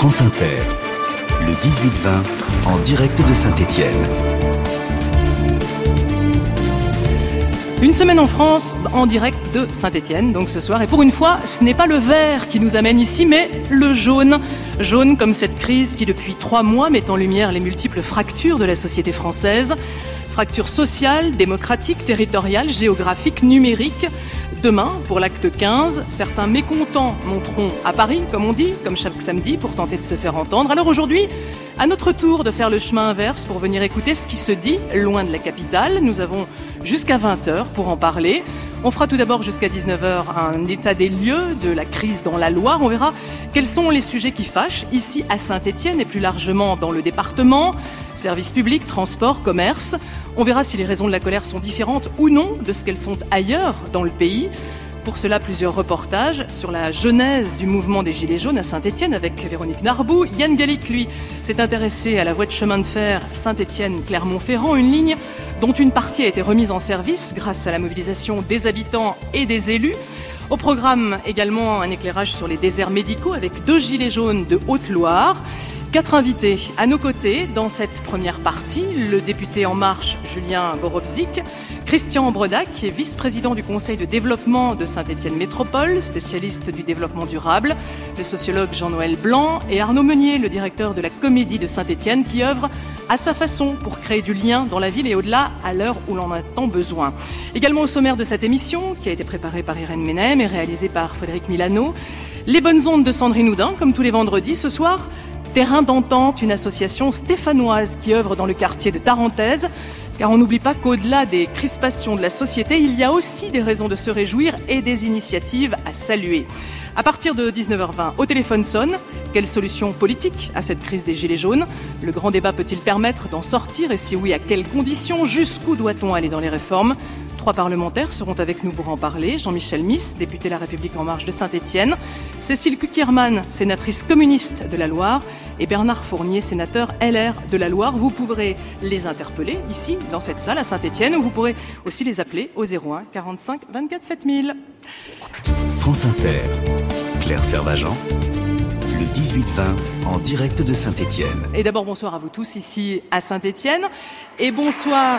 France Inter, le 18-20, en direct de Saint-Étienne. Une semaine en France, en direct de Saint-Étienne, donc ce soir. Et pour une fois, ce n'est pas le vert qui nous amène ici, mais le jaune. Jaune comme cette crise qui, depuis 3 mois, met en lumière les multiples fractures de la société française. Fractures sociales, démocratiques, territoriales, géographiques, numériques. Demain, pour l'acte 15, certains mécontents monteront à Paris, comme on dit, comme chaque samedi, pour tenter de se faire entendre. Alors aujourd'hui, à notre tour de faire le chemin inverse pour venir écouter ce qui se dit loin de la capitale. Nous avons jusqu'à 20h pour en parler. On fera tout d'abord jusqu'à 19h un état des lieux de la crise dans la Loire. On verra quels sont les sujets qui fâchent ici à Saint-Étienne et plus largement dans le département. Services publics, transports, commerce. On verra si les raisons de la colère sont différentes ou non de ce qu'elles sont ailleurs dans le pays. Pour cela, plusieurs reportages sur la genèse du mouvement des Gilets jaunes à Saint-Étienne avec Véronique Narbou. Yann Gallic, lui, s'est intéressé à la voie de chemin de fer Saint-Étienne-Clermont-Ferrand, une ligne dont une partie a été remise en service grâce à la mobilisation des habitants et des élus. Au programme également un éclairage sur les déserts médicaux avec 2 Gilets jaunes de Haute-Loire. 4 invités à nos côtés dans cette première partie. Le député En Marche, Julien Borovzik, Christian Bredac, qui est vice-président du Conseil de développement de Saint-Étienne Métropole, spécialiste du développement durable, le sociologue Jean-Noël Blanc et Arnaud Meunier, le directeur de la Comédie de Saint-Étienne, qui œuvre à sa façon pour créer du lien dans la ville et au-delà à l'heure où l'on en a tant besoin. Également au sommaire de cette émission, qui a été préparée par Irène Menem et réalisée par Frédéric Milano, les bonnes ondes de Sandrine Houdin, comme tous les vendredis. Ce soir, Terrain d'entente, une association stéphanoise qui œuvre dans le quartier de Tarentaise. Car on n'oublie pas qu'au-delà des crispations de la société, il y a aussi des raisons de se réjouir et des initiatives à saluer. À partir de 19h20, au téléphone sonne. Quelle solution politique à cette crise des Gilets jaunes ? Le grand débat peut-il permettre d'en sortir ? Et si oui, à quelles conditions ? Jusqu'où doit-on aller dans les réformes ? 3 parlementaires seront avec nous pour en parler. Jean-Michel Miss, député La République En Marche de Saint-Étienne, Cécile Kukierman, sénatrice communiste de la Loire, et Bernard Fournier, sénateur LR de la Loire. Vous pourrez les interpeller ici, dans cette salle à Saint-Étienne, ou vous pourrez aussi les appeler au 01 45 24 7000. France Inter, Claire Servagent, le 18-20, en direct de Saint-Étienne. Et d'abord, bonsoir à vous tous ici à Saint-Étienne. Et bonsoir.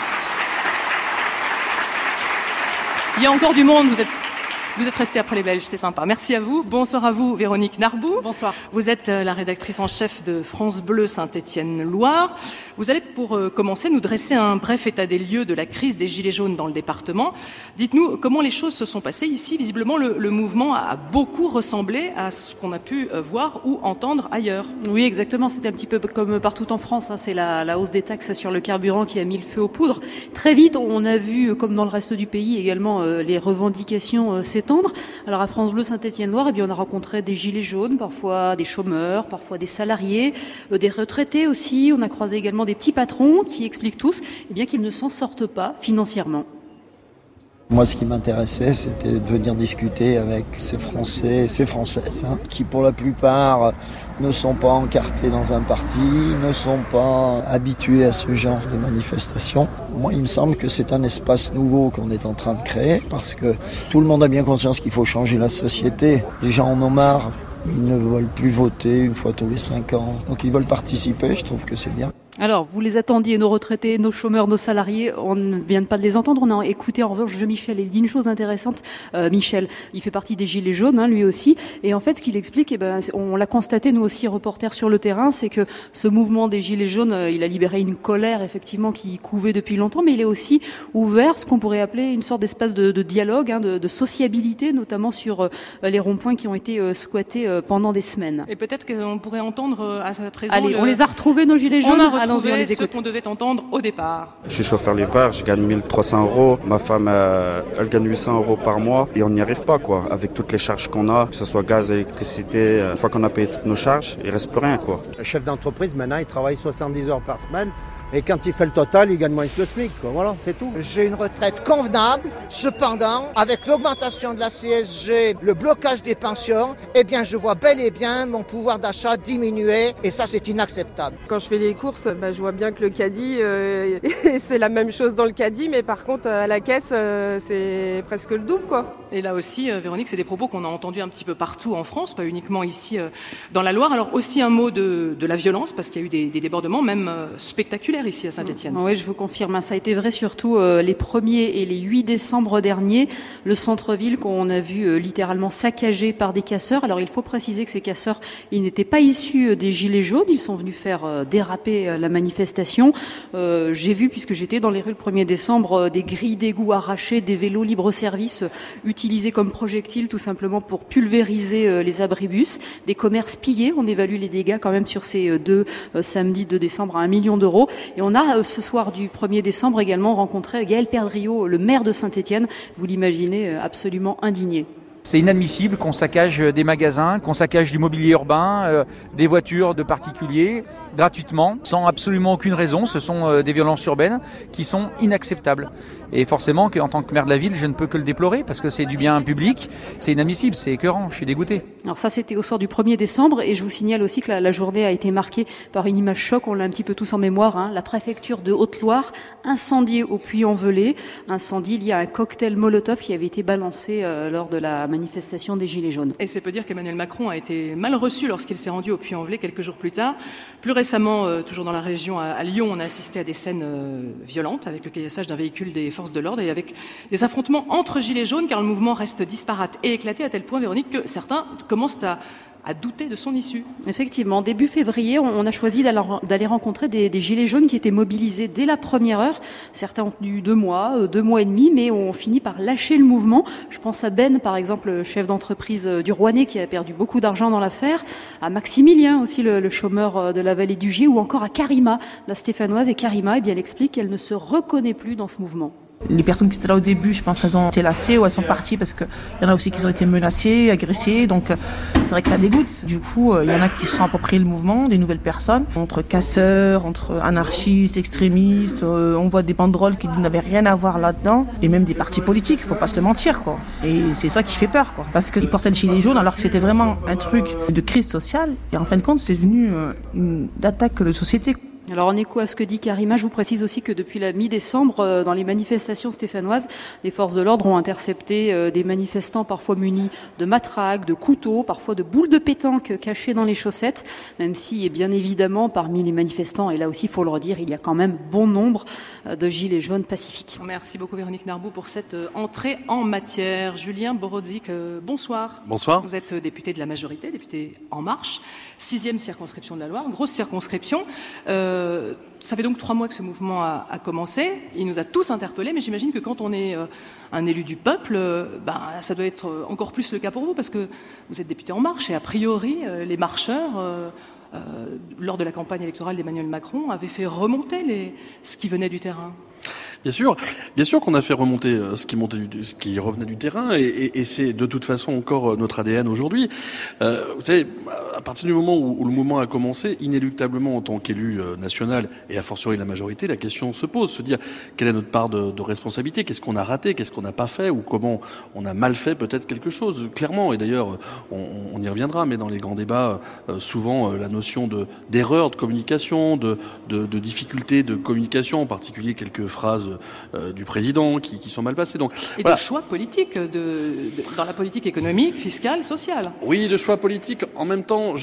Il y a encore du monde, vous êtes restés après les Belges, c'est sympa. Merci à vous. Bonsoir à vous, Véronique Narbou. Bonsoir. Vous êtes la rédactrice en chef de France Bleu Saint-Étienne-Loire. Vous allez pour commencer nous dresser un bref état des lieux de la crise des Gilets jaunes dans le département. Dites-nous comment les choses se sont passées ici. Visiblement, le mouvement a beaucoup ressemblé à ce qu'on a pu voir ou entendre ailleurs. Oui, exactement. C'était un petit peu comme partout en France. C'est la hausse des taxes sur le carburant qui a mis le feu aux poudres. Très vite, on a vu, comme dans le reste du pays également, les revendications s'étendre. Alors à France Bleu Saint-Étienne-Loire, on a rencontré des gilets jaunes, parfois des chômeurs, parfois des salariés, des retraités aussi. On a croisé également des petits patrons qui expliquent tous qu'ils ne s'en sortent pas financièrement. Moi, ce qui m'intéressait, c'était de venir discuter avec ces Français et ces Françaises, qui pour la plupart ne sont pas encartés dans un parti, ne sont pas habitués à ce genre de manifestation. Moi, il me semble que c'est un espace nouveau qu'on est en train de créer, parce que tout le monde a bien conscience qu'il faut changer la société. Les gens en ont marre, ils ne veulent plus voter une fois tous les 5 ans, donc ils veulent participer, je trouve que c'est bien. Alors, vous les attendiez, nos retraités, nos chômeurs, nos salariés, on ne vient pas de les entendre. On a écouté en revanche Michel, il dit une chose intéressante. Michel, il fait partie des Gilets jaunes, lui aussi. Et en fait, ce qu'il explique, on l'a constaté, nous aussi, reporters sur le terrain, c'est que ce mouvement des Gilets jaunes, il a libéré une colère, effectivement, qui couvait depuis longtemps, mais il est aussi ouvert, ce qu'on pourrait appeler une sorte d'espace de dialogue, de sociabilité, notamment sur les ronds-points qui ont été squattés pendant des semaines. Et peut-être qu'on pourrait entendre à présent... Allez, on les a retrouvés, nos Gilets jaunes. On ceux qu'on devait entendre au départ. Je suis chauffeur-livreur, je gagne 1 300 €. Ma femme, elle gagne 800 € par mois. Et on n'y arrive pas, avec toutes les charges qu'on a, que ce soit gaz, électricité. Une fois qu'on a payé toutes nos charges, il ne reste plus rien, Le chef d'entreprise, maintenant, il travaille 70 heures par semaine Et quand il fait le total, il gagne moins que le SMIC, quoi. Voilà, c'est tout. J'ai une retraite convenable. Cependant, avec l'augmentation de la CSG, le blocage des pensions, eh bien, je vois bel et bien mon pouvoir d'achat diminuer. Et ça, c'est inacceptable. Quand je fais les courses, je vois bien que le caddie, c'est la même chose dans le caddie, mais par contre, à la caisse, c'est presque le double, quoi. Et là aussi, Véronique, c'est des propos qu'on a entendus un petit peu partout en France, pas uniquement ici dans la Loire. Alors aussi un mot de la violence, parce qu'il y a eu des débordements même spectaculaires ici à Saint-Étienne. Oui, je vous confirme, ça a été vrai surtout les 1er et les 8 décembre derniers. Le centre-ville qu'on a vu littéralement saccagé par des casseurs. Alors il faut préciser que ces casseurs, ils n'étaient pas issus des Gilets jaunes, ils sont venus faire déraper la manifestation. J'ai vu, puisque j'étais dans les rues le 1er décembre, des grilles d'égout arrachées, des vélos libre-service utilisés comme projectiles tout simplement pour pulvériser les abribus, des commerces pillés. On évalue les dégâts quand même sur ces deux samedis 2 décembre à 1 million d'euros. Et on a ce soir du 1er décembre également rencontré Gaël Perdriau, le maire de Saint-Étienne. Vous l'imaginez, absolument indigné. C'est inadmissible qu'on saccage des magasins, qu'on saccage du mobilier urbain, des voitures de particuliers, gratuitement, sans absolument aucune raison. Ce sont des violences urbaines qui sont inacceptables. Et forcément, en tant que maire de la ville, je ne peux que le déplorer parce que c'est du bien public. C'est inadmissible, c'est écœurant, je suis dégoûté. Alors ça, c'était au soir du 1er décembre et je vous signale aussi que la journée a été marquée par une image choc, on l'a un petit peu tous en mémoire, la préfecture de Haute-Loire, incendiée au Puy-en-Velay, incendie lié à un cocktail Molotov qui avait été balancé lors de la manifestation des Gilets jaunes. Et c'est peu dire qu'Emmanuel Macron a été mal reçu lorsqu'il s'est rendu au Puy-en-Velay quelques jours plus tard. Plus récemment, toujours dans la région, à Lyon, on a assisté à des scènes violentes avec le caillassage d'un véhicule des forces de l'ordre et avec des affrontements entre Gilets jaunes car le mouvement reste disparate et éclaté à tel point, Véronique, que certains commencent à douter de son issue. Effectivement, début février, on a choisi d'aller rencontrer des Gilets jaunes qui étaient mobilisés dès la première heure. Certains ont tenu 2 mois, 2 mois et demi, mais ont fini par lâcher le mouvement. Je pense à Ben, par exemple, chef d'entreprise du Rouennais qui a perdu beaucoup d'argent dans l'affaire, à Maximilien aussi, le chômeur de la vallée du Gier, ou encore à Karima, la Stéphanoise. Et Karima, elle explique qu'elle ne se reconnaît plus dans ce mouvement. Les personnes qui étaient là au début, je pense qu'elles ont été lassées ou elles sont parties parce qu'il y en a aussi qui ont été menacées, agressées, donc c'est vrai que ça dégoûte. Du coup, il y en a qui se sont appropriés le mouvement, des nouvelles personnes, entre casseurs, entre anarchistes, extrémistes, on voit des banderoles qui n'avaient rien à voir là-dedans, et même des partis politiques, il faut pas se le mentir, quoi. Et c'est ça qui fait peur, quoi, parce qu'ils portaient le gilet jaune alors que c'était vraiment un truc de crise sociale, et en fin de compte, c'est devenu une attaque de société. Alors en écho à ce que dit Karima, je vous précise aussi que depuis la mi-décembre, dans les manifestations stéphanoises, les forces de l'ordre ont intercepté des manifestants parfois munis de matraques, de couteaux, parfois de boules de pétanque cachées dans les chaussettes, même si, bien évidemment, parmi les manifestants, et là aussi il faut le redire, il y a quand même bon nombre de gilets jaunes pacifiques. Merci beaucoup Véronique Narbou pour cette entrée en matière. Julien Borodzik, bonsoir. Bonsoir. Vous êtes député de la majorité, député En Marche, 6e circonscription de la Loire, grosse circonscription. Ça fait donc 3 mois que ce mouvement a commencé. Il nous a tous interpellés, mais j'imagine que quand on est un élu du peuple, ça doit être encore plus le cas pour vous, parce que vous êtes député En Marche et a priori, les marcheurs, lors de la campagne électorale d'Emmanuel Macron, avaient fait remonter ce qui venait du terrain. Bien sûr qu'on a fait remonter ce qui revenait du terrain, et c'est de toute façon encore notre ADN aujourd'hui. Vous savez, à partir du moment où le mouvement a commencé, inéluctablement en tant qu'élu national et a fortiori la majorité, la question se pose, se dire quelle est notre part de responsabilité, qu'est-ce qu'on a raté, qu'est-ce qu'on n'a pas fait, ou comment on a mal fait peut-être quelque chose, clairement. Et d'ailleurs, on y reviendra, mais dans les grands débats, souvent la notion d'erreur de communication, de difficulté de communication, en particulier quelques phrases du président qui sont mal passées. Donc, et voilà. De choix politiques dans la politique économique, fiscale, sociale. Oui, de choix politiques. En même temps,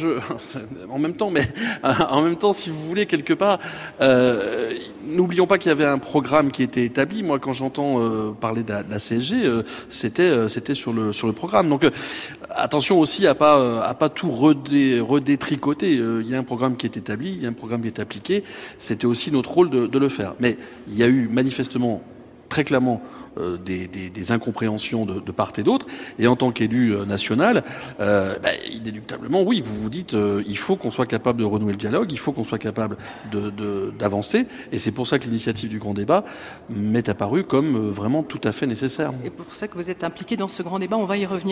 si vous voulez, quelque part, n'oublions pas qu'il y avait un programme qui était établi. Moi, quand j'entends parler de la CSG, c'était sur le programme. Donc, attention aussi à pas tout redétricoter. Il y a un programme qui est établi, il y a un programme qui est appliqué. C'était aussi notre rôle de le faire. Mais il y a eu manifestement, très clairement, des incompréhensions de part et d'autre. Et en tant qu'élu national, inéluctablement, oui, vous vous dites, il faut qu'on soit capable de renouer le dialogue, il faut qu'on soit capable d'avancer. Et c'est pour ça que l'initiative du grand débat m'est apparue comme vraiment tout à fait nécessaire. Et pour ça que vous êtes impliqué dans ce grand débat, on va y revenir.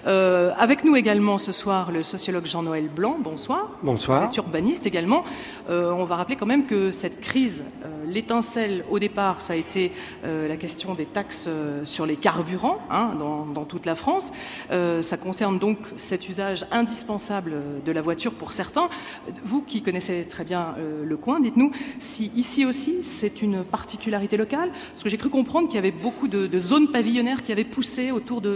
Avec nous également ce soir le sociologue Jean-Noël Blanc, bonsoir. Bonsoir. Vous êtes urbaniste également. On va rappeler quand même que cette crise, l'étincelle au départ, ça a été la question des taxes sur les carburants dans toute la France. Ça concerne donc cet usage indispensable de la voiture pour certains. Vous qui connaissez très bien le coin, dites-nous si ici aussi c'est une particularité locale, parce que j'ai cru comprendre qu'il y avait beaucoup de zones pavillonnaires qui avaient poussé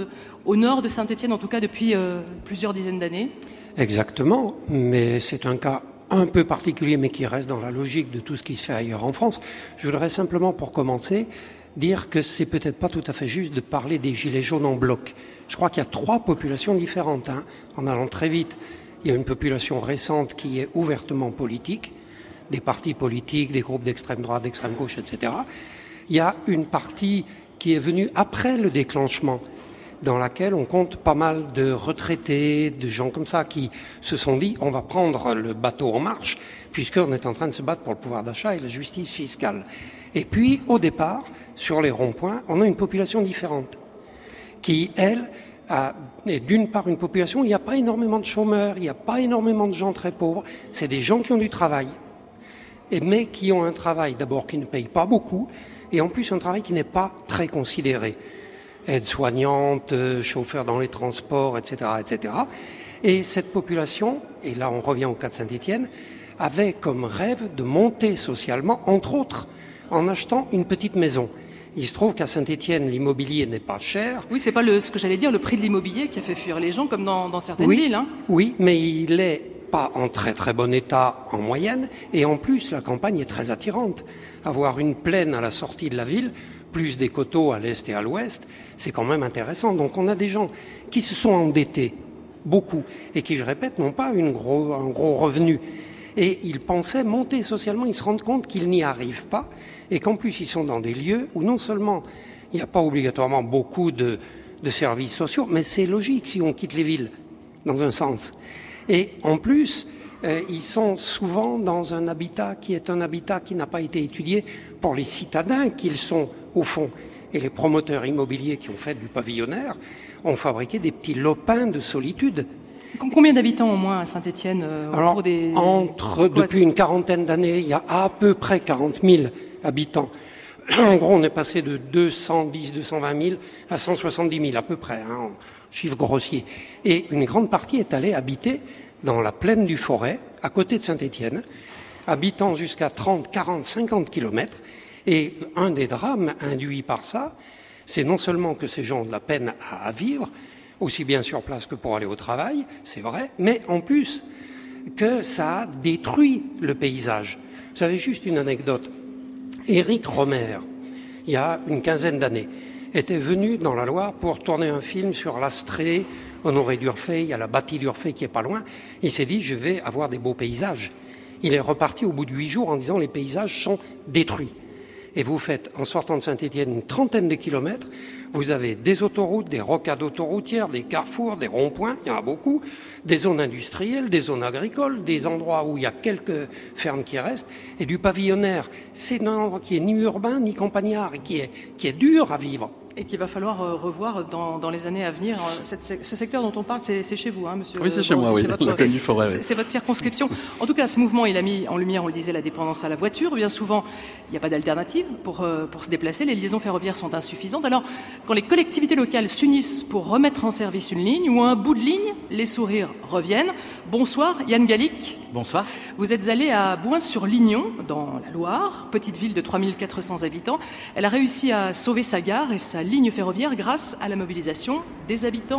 au nord de Saint-Étienne, en tout cas depuis plusieurs dizaines d'années. Exactement, mais c'est un cas un peu particulier, mais qui reste dans la logique de tout ce qui se fait ailleurs en France. Je voudrais simplement, pour commencer, dire que c'est peut-être pas tout à fait juste de parler des gilets jaunes en bloc. Je crois qu'il y a 3 populations différentes, en allant très vite. Il y a une population récente qui est ouvertement politique, des partis politiques, des groupes d'extrême droite, d'extrême gauche, etc. Il y a une partie qui est venue après le déclenchement, dans laquelle on compte pas mal de retraités, de gens comme ça qui se sont dit on va prendre le bateau en marche puisqu'on est en train de se battre pour le pouvoir d'achat et la justice fiscale. Et puis au départ, sur les ronds-points, on a une population différente qui, elle, est d'une part une population où il n'y a pas énormément de chômeurs, il n'y a pas énormément de gens très pauvres, c'est des gens qui ont du travail, mais qui ont un travail d'abord qui ne paye pas beaucoup et en plus un travail qui n'est pas très considéré. Aide-soignante, chauffeur dans les transports, etc., etc. Et cette population, et là on revient au cas de Saint-Étienne, avait comme rêve de monter socialement, entre autres, en achetant une petite maison. Il se trouve qu'à Saint-Étienne, l'immobilier n'est pas cher. Oui, c'est pas ce que j'allais dire, le prix de l'immobilier qui a fait fuir les gens, comme dans certaines villes. Oui, mais il est pas en très très bon état en moyenne, et en plus la campagne est très attirante. Avoir une plaine à la sortie de la ville, plus des coteaux à l'est et à l'ouest, c'est quand même intéressant. Donc on a des gens qui se sont endettés, beaucoup, et qui, je répète, n'ont pas un gros revenu. Et ils pensaient monter socialement, ils se rendent compte qu'ils n'y arrivent pas, et qu'en plus ils sont dans des lieux où non seulement il n'y a pas obligatoirement beaucoup de services sociaux, mais c'est logique si on quitte les villes, dans un sens. Et en plus, ils sont souvent dans un habitat qui est un habitat qui n'a pas été étudié pour les citadins qu'ils sont au fond. Et les promoteurs immobiliers qui ont fait du pavillonnaire ont fabriqué des petits lopins de solitude. Combien d'habitants au moins à Saint-Étienne Alors, depuis une quarantaine d'années, il y a à peu près 40 000 habitants. En gros, on est passé de 210, 220 000 à 170 000 à peu près, en chiffre grossier. Et une grande partie est allée habiter dans la plaine du Forêt, à côté de Saint-Étienne, habitant jusqu'à 30, 40, 50 kilomètres. Et un des drames induits par ça, c'est non seulement que ces gens ont de la peine à vivre, aussi bien sur place que pour aller au travail, c'est vrai, mais en plus que ça a détruit le paysage. Vous savez, juste une anecdote. Éric Rohmer, il y a une quinzaine d'années, était venu dans la Loire pour tourner un film sur l'Astrée, Honoré d'Urfé, il y a la bâtie d'Urfé qui est pas loin. Il s'est dit, je vais avoir des beaux paysages. Il est reparti au bout de 8 jours en disant, les paysages sont détruits. Et vous faites, en sortant de Saint-Étienne, une trentaine de kilomètres, vous avez des autoroutes, des rocades autoroutières, des carrefours, des ronds-points, il y en a beaucoup, des zones industrielles, des zones agricoles, des endroits où il y a quelques fermes qui restent, et du pavillonnaire. C'est un endroit qui est ni urbain, ni campagnard, et qui est dur à vivre. Et qu'il va falloir revoir dans les années à venir. Ce secteur dont on parle, c'est chez vous, monsieur. Oui, c'est chez moi, oui. La plaine du Forêt. C'est votre circonscription. En tout cas, ce mouvement, il a mis en lumière, on le disait, la dépendance à la voiture. Bien souvent, il n'y a pas d'alternative pour se déplacer. Les liaisons ferroviaires sont insuffisantes. Alors, quand les collectivités locales s'unissent pour remettre en service une ligne ou un bout de ligne, les sourires reviennent. Bonsoir, Yann Gallic. Bonsoir. Vous êtes allé à Bouins-sur-Lignon, dans la Loire, petite ville de 3400 habitants. Elle a réussi à sauver sa gare et sa ligne ferroviaire grâce à la mobilisation des habitants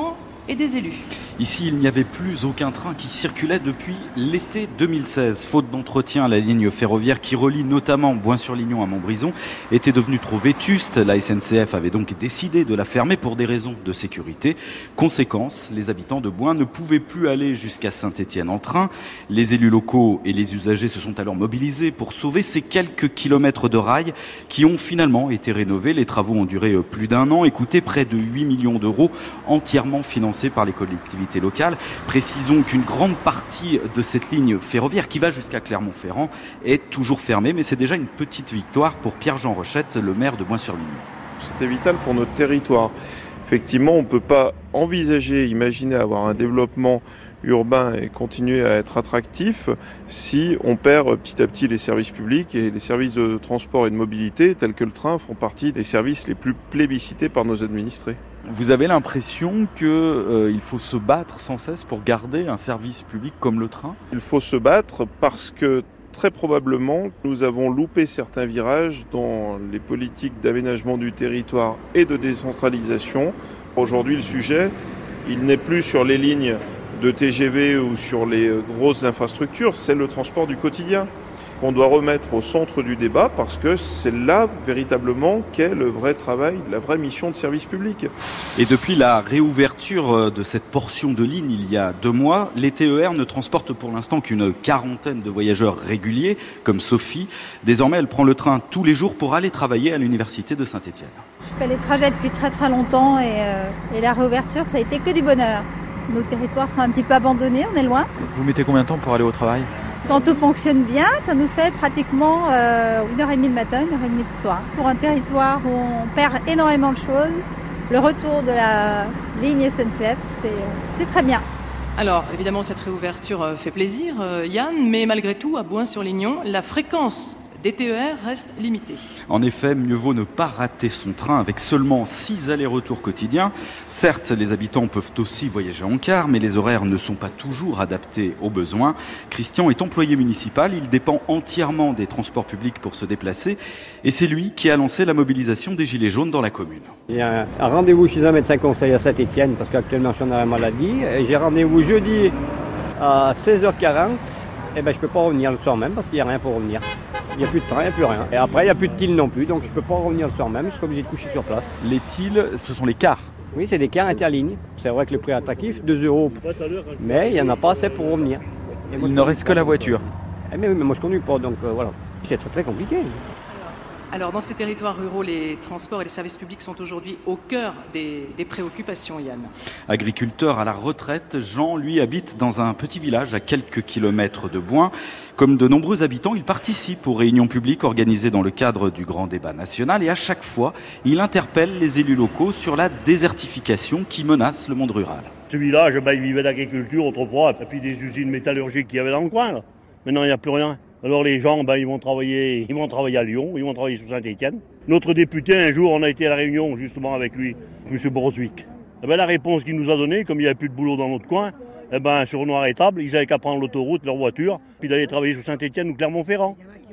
et des élus. Ici, il n'y avait plus aucun train qui circulait depuis l'été 2016. Faute d'entretien, la ligne ferroviaire qui relie notamment Boin-sur-Lignon à Montbrison était devenue trop vétuste. La SNCF avait donc décidé de la fermer pour des raisons de sécurité. Conséquence, les habitants de Boin ne pouvaient plus aller jusqu'à Saint-Étienne en train. Les élus locaux et les usagers se sont alors mobilisés pour sauver ces quelques kilomètres de rails qui ont finalement été rénovés. Les travaux ont duré plus d'1 an et coûté près de 8 millions d'euros, entièrement financés par les collectivités locales. Précisons qu'une grande partie de cette ligne ferroviaire qui va jusqu'à Clermont-Ferrand est toujours fermée, mais c'est déjà une petite victoire pour Pierre-Jean Rochette, le maire de Boin-sur-Lignon. C'était vital pour notre territoire. Effectivement, on ne peut pas imaginer avoir un développement urbain et continuer à être attractif si on perd petit à petit les services publics, et les services de transport et de mobilité tels que le train font partie des services les plus plébiscités par nos administrés. Vous avez l'impression qu'il faut se battre sans cesse pour garder un service public comme le train ? Il faut se battre parce que très probablement nous avons loupé certains virages dans les politiques d'aménagement du territoire et de décentralisation. Aujourd'hui, le sujet, il n'est plus sur les lignes de TGV ou sur les grosses infrastructures, c'est le transport du quotidien qu'on doit remettre au centre du débat, parce que c'est là véritablement qu'est le vrai travail, la vraie mission de service public. Et depuis la réouverture de cette portion de ligne il y a 2 mois, les TER ne transportent pour l'instant qu'une 40aine de voyageurs réguliers, comme Sophie. Désormais, elle prend le train tous les jours pour aller travailler à l'université de Saint-Étienne. Je fais les trajets depuis très longtemps et la réouverture, ça a été que du bonheur. Nos territoires sont un petit peu abandonnés, on est loin. Vous mettez combien de temps pour aller au travail ? Quand tout fonctionne bien, ça nous fait pratiquement 1h30 le matin, 1h30 le soir. Pour un territoire où on perd énormément de choses, le retour de la ligne SNCF, c'est très bien. Alors, évidemment, cette réouverture fait plaisir, Yann, mais malgré tout, à Boin-sur-Lignon, la fréquence des TER reste limitée. En effet, mieux vaut ne pas rater son train avec seulement 6 allers-retours quotidiens. Certes, les habitants peuvent aussi voyager en car, mais les horaires ne sont pas toujours adaptés aux besoins. Christian est employé municipal, il dépend entièrement des transports publics pour se déplacer, et c'est lui qui a lancé la mobilisation des Gilets jaunes dans la commune. J'ai un rendez-vous chez un médecin conseil à Saint-Étienne, parce qu'actuellement je suis en arrêt maladie, et j'ai rendez-vous jeudi à 16h40. Eh ben, je ne peux pas revenir le soir même parce qu'il n'y a rien pour revenir. Il n'y a plus de train, il n'y a plus rien. Et après, il n'y a plus de TIL non plus, donc je ne peux pas revenir le soir même. Je serai obligé de coucher sur place. Les TIL, ce sont les cars. Oui, c'est des cars interlignes. C'est vrai que le prix est attractif, 2 €. Mais il n'y en a pas assez pour revenir. Il ne reste que la voiture. Mais oui, mais moi je ne conduis pas, donc voilà. C'est très compliqué. Alors, dans ces territoires ruraux, les transports et les services publics sont aujourd'hui au cœur des préoccupations, Yann. Agriculteur à la retraite, Jean, lui, habite dans un petit village à quelques kilomètres de Boin. Comme de nombreux habitants, il participe aux réunions publiques organisées dans le cadre du grand débat national et à chaque fois, il interpelle les élus locaux sur la désertification qui menace le monde rural. Ce village, il vivait d'agriculture autrefois, et puis des usines métallurgiques qu'il y avait dans le coin. Là. Maintenant, il n'y a plus rien. Alors les gens, ils vont travailler à Lyon, ils vont travailler sur Saint-Étienne. Notre député, un jour, on a été à la réunion justement avec lui, M. Boroswick. La réponse qu'il nous a donnée, comme il n'y avait plus de boulot dans notre coin, sur Noir et Table, ils n'avaient qu'à prendre l'autoroute, leur voiture, puis d'aller travailler sur Saint-Étienne ou Clermont-Ferrand.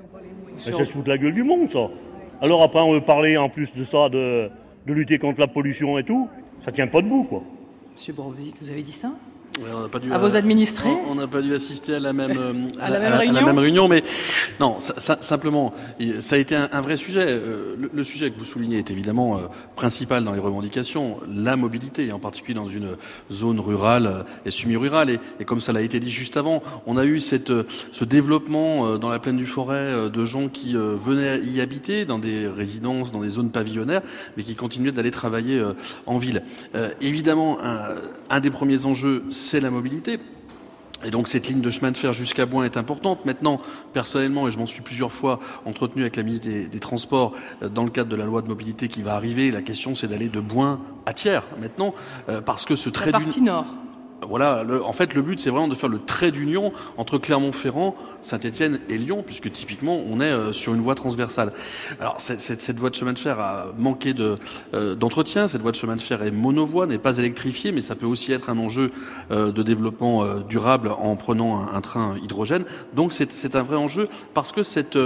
Ça se fout de la gueule du monde, ça. Alors après, on veut parler en plus de ça, de lutter contre la pollution et tout. Ça tient pas debout, quoi. Monsieur Boroswick, vous avez dit ça ? Ouais, on n'a pas dû à vos administrés. On n'a pas dû assister à la même, à la même réunion, mais non, simplement, ça a été un vrai sujet. Le sujet que vous soulignez est évidemment principal dans les revendications, la mobilité, en particulier dans une zone rurale et semi-rurale. Et comme ça l'a été dit juste avant, on a eu ce développement dans la plaine du Forêt de gens qui venaient y habiter dans des résidences, dans des zones pavillonnaires, mais qui continuaient d'aller travailler en ville. Évidemment, un des premiers enjeux, c'est la mobilité. Et donc cette ligne de chemin de fer jusqu'à Boin est importante. Maintenant, personnellement, et je m'en suis plusieurs fois entretenu avec la ministre des Transports dans le cadre de la loi de mobilité qui va arriver, la question c'est d'aller de Boin à Thiers maintenant, parce que ce trait la partie nord. Voilà, en fait, le but, c'est vraiment de faire le trait d'union entre Clermont-Ferrand, Saint-Étienne et Lyon, puisque typiquement, on est sur une voie transversale. Alors, cette voie de chemin de fer a manqué d'entretien. Cette voie de chemin de fer est monovoie, n'est pas électrifiée, mais ça peut aussi être un enjeu de développement durable en prenant un train hydrogène. Donc, c'est un vrai enjeu parce que cette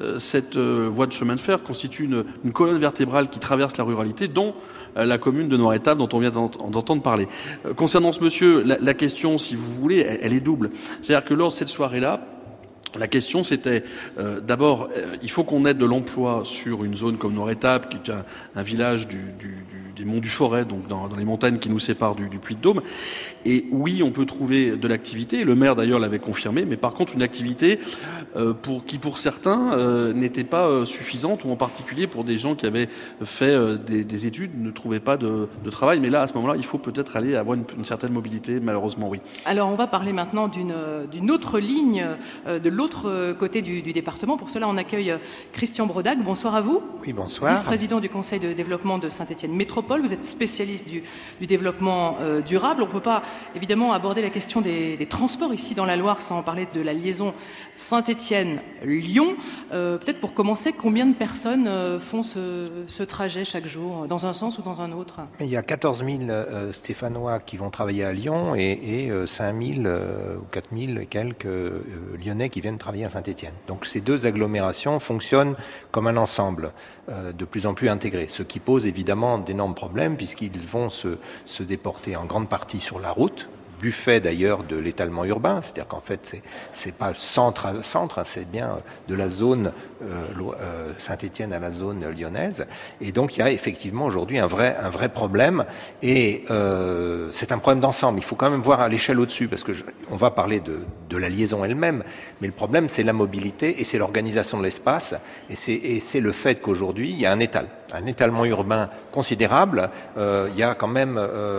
voie de chemin de fer constitue une colonne vertébrale qui traverse la ruralité, dont la commune de Noiretable dont on vient d'entendre parler. Concernant ce monsieur, la question, si vous voulez, elle est double. C'est-à-dire que lors de cette soirée-là, la question, c'était d'abord, il faut qu'on aide de l'emploi sur une zone comme Noiretable, qui est un village des Monts du Forêt, donc dans les montagnes qui nous séparent du Puy-de-Dôme. Et oui, on peut trouver de l'activité. Le maire d'ailleurs l'avait confirmé, mais par contre une activité qui pour certains n'était pas suffisante, ou en particulier pour des gens qui avaient fait des études, ne trouvaient pas de travail. Mais là, à ce moment-là, il faut peut-être aller avoir une certaine mobilité, malheureusement, oui. Alors, on va parler maintenant d'une autre ligne de l'autre côté du département. Pour cela, on accueille Christian Brodac. Bonsoir à vous. Oui, bonsoir. Vice-président du Conseil de développement de Saint-Étienne Métropole. Vous êtes spécialiste du développement durable. On ne peut pas, évidemment, aborder la question des transports ici dans la Loire sans parler de la liaison Saint-Étienne-Lyon. Peut-être pour commencer, combien de personnes font ce trajet chaque jour, dans un sens ou dans un autre? Il y a 14 000 Stéphanois qui vont travailler à Lyon et 5 000 ou 4 000 et quelques Lyonnais qui viennent travailler à Saint-Étienne. Donc ces deux agglomérations fonctionnent comme un ensemble de plus en plus intégré, ce qui pose évidemment d'énormes problèmes puisqu'ils vont se déporter en grande partie sur la route, du fait d'ailleurs de l'étalement urbain, c'est-à-dire qu'en fait c'est pas centre à centre, hein, c'est bien de la zone Saint-Étienne à la zone lyonnaise, et donc il y a effectivement aujourd'hui un vrai problème, et c'est un problème d'ensemble. Il faut quand même voir à l'échelle au-dessus, parce que on va parler de la liaison elle-même, mais le problème c'est la mobilité et c'est l'organisation de l'espace, et c'est le fait qu'aujourd'hui il y a un étalement urbain considérable. Il y a quand même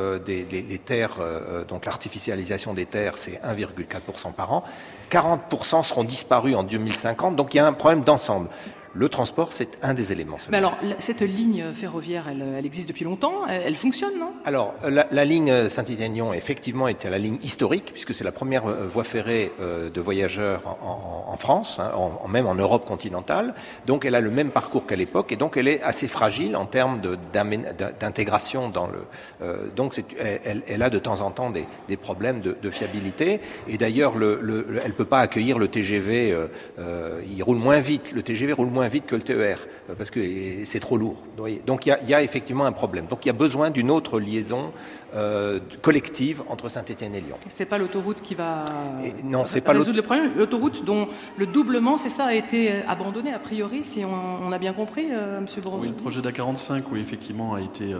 les terres, donc l'artificialisation des terres, c'est 1,4% par an. 40% seront disparus en 2050, donc il y a un problème d'ensemble. Le transport, c'est un des éléments. Mais alors, cette ligne ferroviaire, elle existe depuis longtemps, elle fonctionne, non? Alors, la ligne Saint-Étienne-Lyon, effectivement, est la ligne historique, puisque c'est la première voie ferrée de voyageurs en France, hein, même en Europe continentale. Donc, elle a le même parcours qu'à l'époque, et donc elle est assez fragile en termes d'intégration dans le... donc, elle a de temps en temps des problèmes de fiabilité, et d'ailleurs, elle peut pas accueillir le TGV, il roule moins vite, le TGV roule moins vite que le TER, parce que c'est trop lourd. Donc il y a effectivement un problème. Donc il y a besoin d'une autre liaison collective entre Saint-Étienne et Lyon. C'est pas l'autoroute qui va pas résoudre le problème. L'autoroute dont le doublement, c'est ça, a été abandonné a priori, si on a bien compris, M. Bourreau. Oui, le projet d'A45, oui, effectivement, a été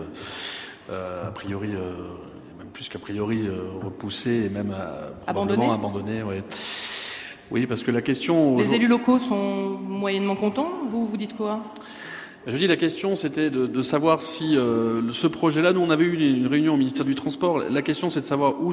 a priori, même plus qu'a priori, repoussé et même probablement abandonné. Ouais. Oui, parce que la question... Les élus locaux sont moyennement contents, vous dites quoi? Je dis, la question, c'était de savoir si ce projet-là, nous on avait eu une réunion au ministère du Transport, la question c'est de savoir où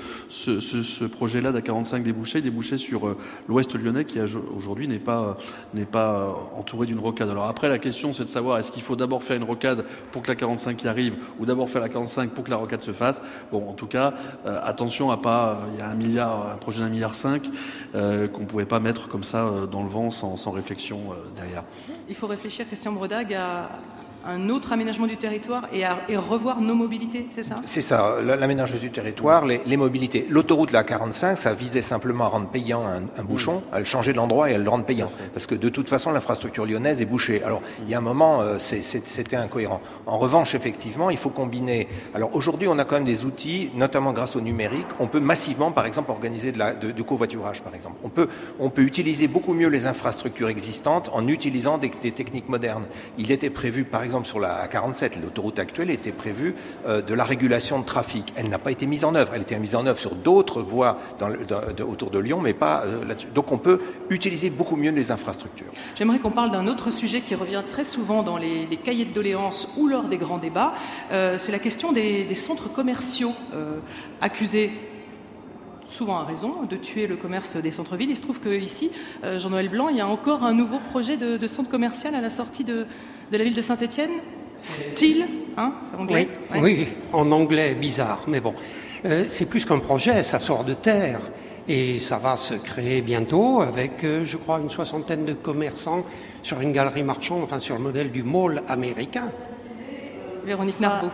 ce projet-là d'A45 débouchait sur l'ouest lyonnais qui aujourd'hui n'est pas entouré d'une rocade. Alors après, la question c'est de savoir est-ce qu'il faut d'abord faire une rocade pour que l'A45 y arrive ou d'abord faire l'A45 pour que la rocade se fasse. Bon, en tout cas, attention à pas... Il y a un projet d'1,5 milliard qu'on ne pouvait pas mettre comme ça dans le vent sans réflexion derrière. Il faut réfléchir, Christian Brodac, à un autre aménagement du territoire et revoir nos mobilités, c'est ça? C'est ça, l'aménagement du territoire, les mobilités. L'autoroute, la 45, ça visait simplement à rendre payant un bouchon, à le changer d'endroit et à le rendre payant. Parce que de toute façon, l'infrastructure lyonnaise est bouchée. Alors, il y a un moment, c'était incohérent. En revanche, effectivement, il faut combiner... Alors, aujourd'hui, on a quand même des outils, notamment grâce au numérique. On peut massivement, par exemple, organiser du covoiturage, par exemple. On peut utiliser beaucoup mieux les infrastructures existantes en utilisant des techniques modernes. Il était prévu, par exemple, sur la A47, l'autoroute actuelle était prévue de la régulation de trafic. Elle n'a pas été mise en œuvre. Elle était mise en œuvre sur d'autres voies autour de Lyon, mais pas là-dessus. Donc on peut utiliser beaucoup mieux les infrastructures. J'aimerais qu'on parle d'un autre sujet qui revient très souvent dans les cahiers de doléances ou lors des grands débats. C'est la question des centres commerciaux accusés, souvent à raison, de tuer le commerce des centres-villes. Il se trouve qu'ici, Jean-Noël Blanc, il y a encore un nouveau projet de centre commercial à la sortie de la ville de Saint-Étienne. Style, hein, c'est anglais. Oui, en anglais bizarre, mais bon. C'est plus qu'un projet, ça sort de terre. Et ça va se créer bientôt avec, je crois, une 60aine de commerçants sur une galerie marchande, enfin sur le modèle du mall américain. Véronique Narbeau.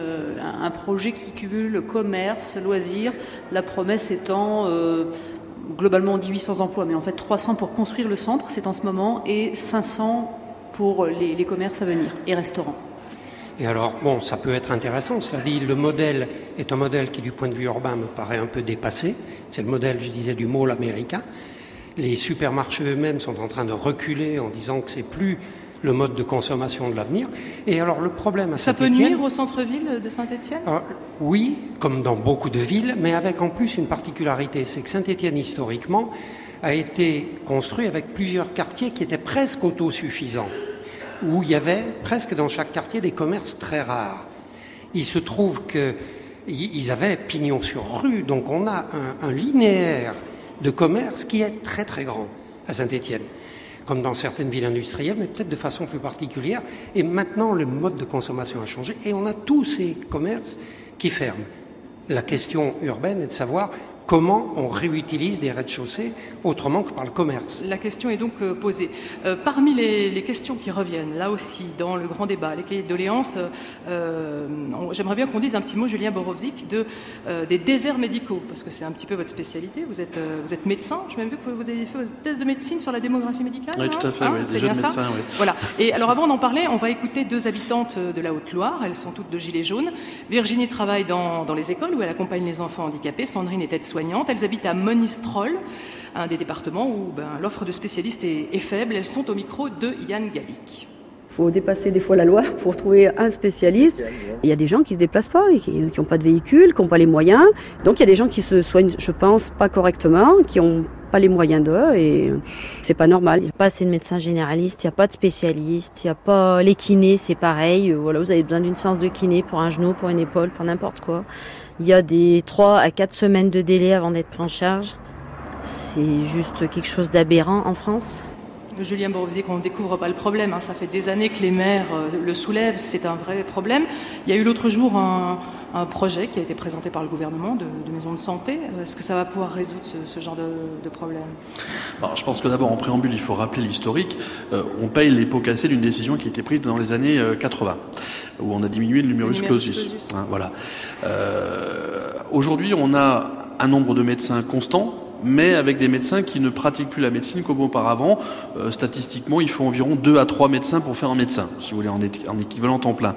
Un projet qui cumule commerce, loisirs, la promesse étant, globalement on dit 800 emplois, mais en fait 300 pour construire le centre, c'est en ce moment, et 500 pour les commerces à venir et restaurants. Et alors, bon, ça peut être intéressant, cela dit, le modèle est un modèle qui, du point de vue urbain, me paraît un peu dépassé. C'est le modèle, je disais, du mall américain. Les supermarchés eux-mêmes sont en train de reculer en disant que c'est plus le mode de consommation de l'avenir. Et alors, le problème à Saint-Étienne... Ça peut nuire au centre-ville de Saint-Étienne ? Oui, comme dans beaucoup de villes, mais avec en plus une particularité, c'est que Saint-Étienne, historiquement, a été construit avec plusieurs quartiers qui étaient presque autosuffisants, où il y avait presque dans chaque quartier des commerces très rares. Il se trouve qu'ils avaient pignon sur rue, donc on a un linéaire de commerce qui est très très grand à Saint-Étienne, comme dans certaines villes industrielles, mais peut-être de façon plus particulière. Et maintenant, le mode de consommation a changé et on a tous ces commerces qui ferment. La question urbaine est de savoir comment on réutilise des rez-de-chaussée autrement que par le commerce. La question est donc posée. Parmi les questions qui reviennent, là aussi, dans le grand débat, les cahiers de doléances, j'aimerais bien qu'on dise un petit mot, Julien Borowczyk, des déserts médicaux, parce que c'est un petit peu votre spécialité. Vous êtes médecin, j'ai même vu que vous avez fait votre thèse de médecine sur la démographie médicale. Oui, tout à fait, oui, des jeunes médecins. Oui. Voilà. Et alors avant d'en parler, on va écouter deux habitantes de la Haute-Loire, elles sont toutes de gilets jaunes. Virginie travaille dans les écoles où elle accompagne les enfants handicapés, Sandrine est aide-soignante. Elles habitent à Monistrol, un des départements où l'offre de spécialistes est faible. Elles sont au micro de Yann Gallic. Il faut dépasser des fois la loi pour trouver un spécialiste. Il y a des gens qui ne se déplacent pas, qui n'ont pas de véhicule, qui n'ont pas les moyens. Donc il y a des gens qui se soignent, je pense, pas correctement, qui n'ont pas les moyens d'eux et c'est pas normal. Il n'y a pas assez de médecins généralistes, il n'y a pas de spécialistes, il n'y a pas les kinés, c'est pareil. Voilà, vous avez besoin d'une séance de kiné pour un genou, pour une épaule, pour n'importe quoi. Il y a des 3 à 4 semaines de délai avant d'être pris en charge. C'est juste quelque chose d'aberrant en France. Julien Borowczyk, on ne découvre pas le problème. Ça fait des années que les maires le soulèvent. C'est un vrai problème. Il y a eu l'autre jour un projet qui a été présenté par le gouvernement de maison de santé. Est-ce que ça va pouvoir résoudre ce genre de problème ? Alors, je pense que d'abord, en préambule, il faut rappeler l'historique. On paye les pots cassés d'une décision qui a été prise dans les années 80, où on a diminué le numerus clausus. Voilà. Aujourd'hui, on a un nombre de médecins constant, mais avec des médecins qui ne pratiquent plus la médecine comme auparavant. Statistiquement, il faut environ 2 à 3 médecins pour faire un médecin, si vous voulez, en équivalent temps plein.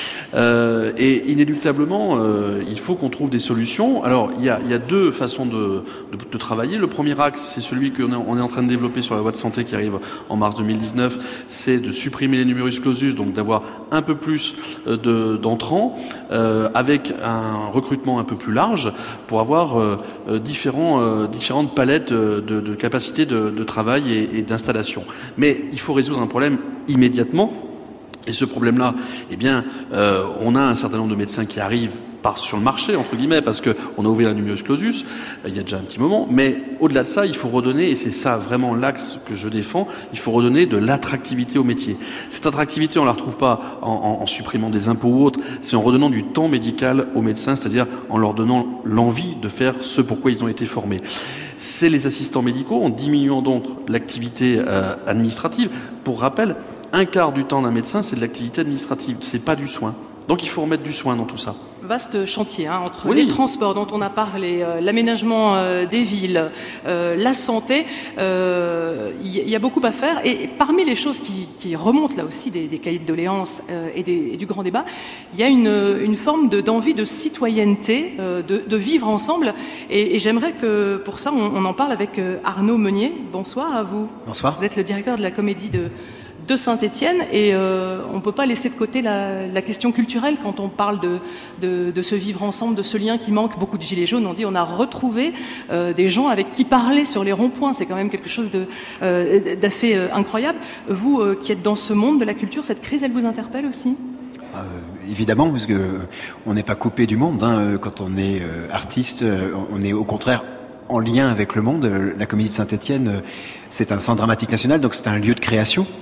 Et inéluctablement, il faut qu'on trouve des solutions. Alors, il y a deux façons de travailler. Le premier axe, c'est celui qu'on est en train de développer sur la loi de santé qui arrive en mars 2019, c'est de supprimer les numerus clausus, donc d'avoir un peu plus d'entrants, avec un recrutement un peu plus large, pour avoir différentes palettes de capacités de travail et d'installation. Mais il faut résoudre un problème immédiatement. Et ce problème-là, on a un certain nombre de médecins qui arrivent sur le marché, entre guillemets, parce qu'on a ouvert la numerus clausus, il y a déjà un petit moment, mais au-delà de ça, il faut redonner, et c'est ça vraiment l'axe que je défends, il faut redonner de l'attractivité au métier. Cette attractivité, on ne la retrouve pas en supprimant des impôts ou autres, c'est en redonnant du temps médical aux médecins, c'est-à-dire en leur donnant l'envie de faire ce pourquoi ils ont été formés. C'est les assistants médicaux, en diminuant donc l'activité administrative. Pour rappel, 1/4 du temps d'un médecin, c'est de l'activité administrative, c'est pas du soin. Donc il faut remettre du soin dans tout ça. Vaste chantier, entre les transports dont on a parlé, l'aménagement des villes, la santé, il y a beaucoup à faire. Et parmi les choses qui remontent là aussi des cahiers de doléances et du grand débat, il y a une forme d'envie de citoyenneté, de vivre ensemble. Et j'aimerais que pour ça, on en parle avec Arnaud Meunier. Bonsoir à vous. Bonsoir. Vous êtes le directeur de la Comédie de Saint-Étienne et on ne peut pas laisser de côté la question culturelle quand on parle de ce vivre ensemble, de ce lien qui manque. Beaucoup de gilets jaunes ont dit on a retrouvé des gens avec qui parler sur les ronds-points, c'est quand même quelque chose d'assez incroyable. Vous qui êtes dans ce monde de la culture, cette crise elle vous interpelle aussi ? Évidemment, parce que on n'est pas coupé du monde, quand on est artiste, on est au contraire en lien avec le monde. La Comédie de Saint-Étienne, c'est un centre dramatique national, donc c'est un lieu de création.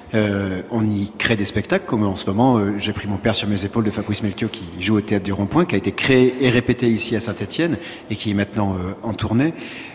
On y crée des spectacles, comme en ce moment, j'ai pris mon père sur mes épaules de Fabrice Melchior qui joue au Théâtre du Rond-Point, qui a été créé et répété ici à Saint-Étienne et qui est maintenant en tournée.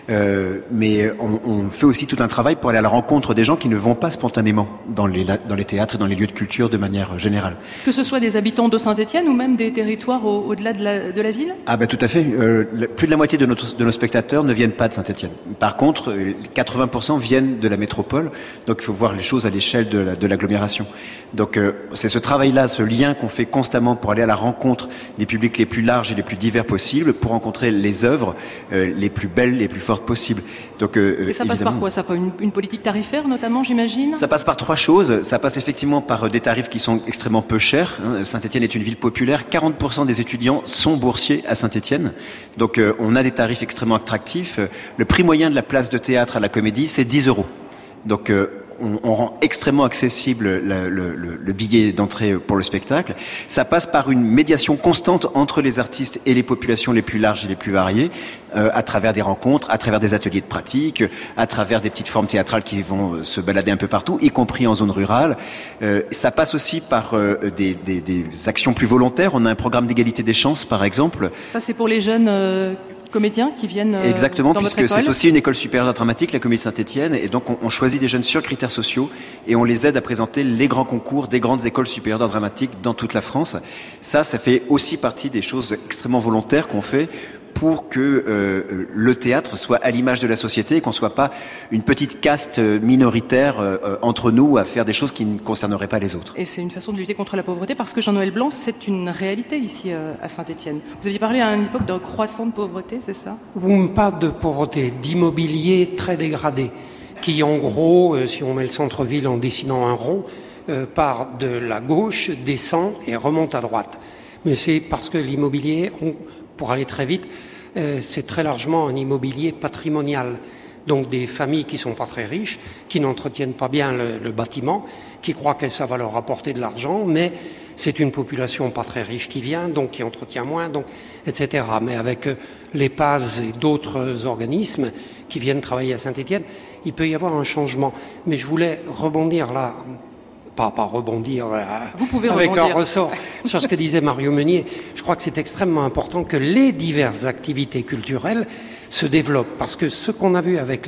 Mais on fait aussi tout un travail pour aller à la rencontre des gens qui ne vont pas spontanément dans les théâtres et dans les lieux de culture de manière générale. Que ce soit des habitants de Saint-Étienne ou même des territoires au-delà de la ville ? Ah ben tout à fait. Plus de la moitié de nos spectateurs ne viennent pas de Saint-Étienne. Par contre, 80% viennent de la métropole. Donc il faut voir les choses à l'échelle de l'agglomération. Donc c'est ce travail-là, ce lien qu'on fait constamment pour aller à la rencontre des publics les plus larges et les plus divers possibles, pour rencontrer les œuvres les plus belles, les plus fortes possibles. Donc, et ça passe par quoi ? Ça passe une politique tarifaire notamment, j'imagine ? Ça passe par 3 choses. Ça passe effectivement par des tarifs qui sont extrêmement peu chers. Saint-Étienne est une ville populaire. 40% des étudiants sont boursiers à Saint-Étienne. Donc on a des tarifs extrêmement attractifs. Le prix moyen de la place de théâtre à la Comédie, c'est 10 €. Donc on rend extrêmement accessible le billet d'entrée pour le spectacle. Ça passe par une médiation constante entre les artistes et les populations les plus larges et les plus variées, à travers des rencontres, à travers des ateliers de pratique, à travers des petites formes théâtrales qui vont se balader un peu partout, y compris en zone rurale. Ça passe aussi par des actions plus volontaires. On a un programme d'égalité des chances, par exemple. Ça, c'est pour les jeunes comédiens qui viennent Exactement, dans votre puisque école. c'est aussi une école supérieure dramatique, la Comédie de Saint-Étienne, et donc on choisit des jeunes sur critères sociaux et on les aide à présenter les grands concours des grandes écoles supérieures d'art dramatique dans toute la France. Ça fait aussi partie des choses extrêmement volontaires qu'on fait pour que le théâtre soit à l'image de la société et qu'on soit pas une petite caste minoritaire entre nous à faire des choses qui ne concerneraient pas les autres. Et c'est une façon de lutter contre la pauvreté parce que Jean-Noël Blanc, c'est une réalité ici à Saint-Étienne. Vous aviez parlé à une époque d'un croissant de pauvreté, c'est ça ? Pas de pauvreté, d'immobilier très dégradé, qui en gros, si on met le centre-ville en dessinant un rond, part de la gauche, descend et remonte à droite. Mais c'est parce que l'immobilier, pour aller très vite, c'est très largement un immobilier patrimonial. Donc des familles qui sont pas très riches, qui n'entretiennent pas bien le bâtiment, qui croient que ça va leur apporter de l'argent, mais c'est une population pas très riche qui vient, donc qui entretient moins, donc, etc. Mais avec les PAS et d'autres organismes qui viennent travailler à Saint-Étienne, il peut y avoir un changement. Mais je voulais rebondir là, pas rebondir Vous pouvez avec rebondir. un ressort sur ce que disait Mario Meunier. Je crois que c'est extrêmement important que les diverses activités culturelles se développent, parce que ce qu'on a vu avec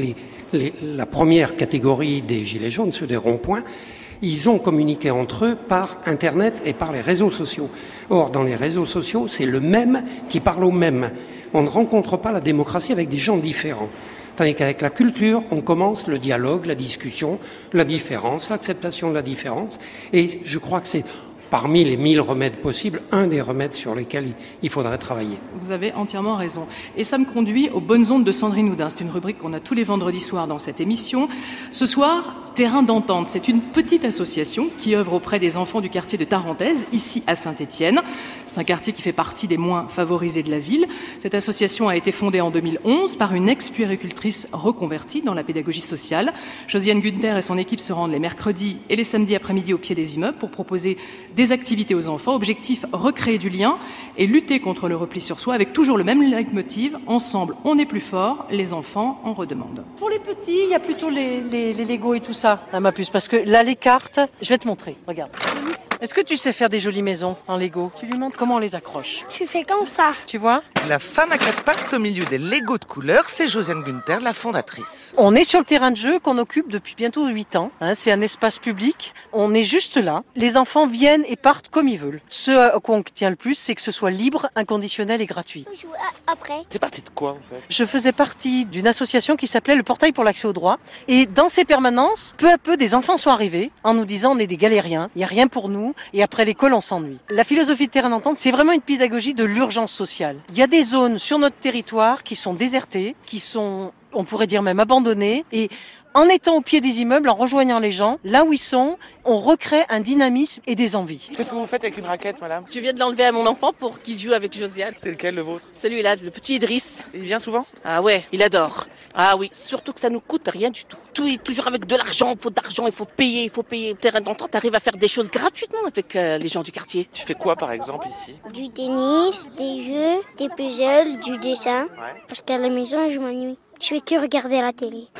la première catégorie des Gilets jaunes, ceux des ronds-points, ils ont communiqué entre eux par Internet et par les réseaux sociaux. Or, dans les réseaux sociaux, c'est le même qui parle au même. On ne rencontre pas la démocratie avec des gens différents. Tandis qu'avec la culture, on commence le dialogue, la discussion, la différence, l'acceptation de la différence. Et je crois que c'est parmi les 1000 remèdes possibles, un des remèdes sur lesquels il faudrait travailler. Vous avez entièrement raison. Et ça me conduit aux bonnes ondes de Sandrine Houdin. C'est une rubrique qu'on a tous les vendredis soirs dans cette émission. Ce soir, Terrain d'entente, c'est une petite association qui œuvre auprès des enfants du quartier de Tarentaise, ici à Saint-Étienne. C'est un quartier qui fait partie des moins favorisés de la ville. Cette association a été fondée en 2011 par une ex-puéricultrice reconvertie dans la pédagogie sociale. Josiane Günther et son équipe se rendent les mercredis et les samedis après-midi au pied des immeubles pour proposer des activités aux enfants. Objectif, recréer du lien et lutter contre le repli sur soi avec toujours le même leitmotiv. Ensemble, on est plus fort, les enfants en redemandent. Pour les petits, il y a plutôt les Lego et tout ça, hein, ma puce, parce que là, les cartes, je vais te montrer, regarde. Est-ce que tu sais faire des jolies maisons en Lego ? Tu lui montres comment on les accroche. Tu fais comme ça. Tu vois ? La femme à 4 pattes au milieu des Legos de couleur, c'est Josiane Günther, la fondatrice. On est sur le terrain de jeu qu'on occupe depuis bientôt 8 ans. Hein, c'est un espace public. On est juste là. Les enfants viennent et partent comme ils veulent. Ce à quoi on tient le plus, c'est que ce soit libre, inconditionnel et gratuit. Après. C'est parti de quoi, en fait ? Je faisais partie d'une association qui s'appelait le Portail pour l'accès au droit. Et dans ces permanences, peu à peu, des enfants sont arrivés en nous disant on est des galériens, il n'y a rien pour nous. Et après l'école, on s'ennuie. La philosophie de Terrain d'entente, c'est vraiment une pédagogie de l'urgence sociale. Il y a des zones sur notre territoire qui sont désertées, qui sont, on pourrait dire même abandonnées. Et en étant au pied des immeubles, en rejoignant les gens, là où ils sont, on recrée un dynamisme et des envies. Qu'est-ce que vous faites avec une raquette, madame ? Je viens de l'enlever à mon enfant pour qu'il joue avec Josiane. C'est lequel, le vôtre ? Celui-là, le petit Idriss. Il vient souvent ? Ah ouais, il adore. Ah oui, surtout que ça nous coûte rien du tout. Tout est toujours avec de l'argent, il faut payer. Terrain d'entente arrive à faire des choses gratuitement avec les gens du quartier. Tu fais quoi, par exemple, ici ? Du tennis, des jeux, des puzzles, du dessin. Ouais. Parce qu'à la maison, je m'ennuie. Je fais que regarder la télé.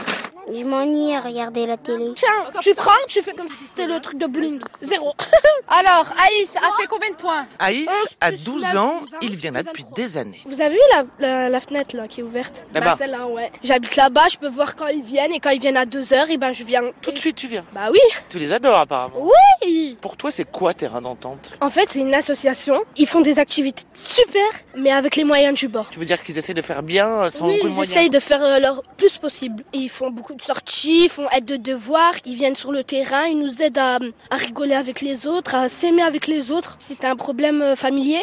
Je m'ennuie à regarder la télé. Tiens, tu prends, tu fais comme si c'était le truc de bowling. 0. Alors, Aïs a fait combien de points? Aïs a 12 ans, il vient là depuis des années. Vous avez vu la fenêtre là qui est ouverte? Là-bas. Celle-là, ouais. J'habite là-bas, je peux voir quand ils viennent et quand ils viennent à 2h, et ben je viens. Tout de suite tu viens? Bah oui. Tu les adores apparemment. Oui. Pour toi c'est quoi Terrain d'entente? En fait, c'est une association. Ils font des activités super, mais avec les moyens du bord. Tu veux dire qu'ils essaient de faire bien sans Oui, beaucoup de ils moyens? essayent de faire leur plus possible. Et ils font beaucoup de sorties, ils font aide de devoirs, ils viennent sur le terrain, ils nous aident à rigoler avec les autres, à s'aimer avec les autres. Si t'as un problème familial,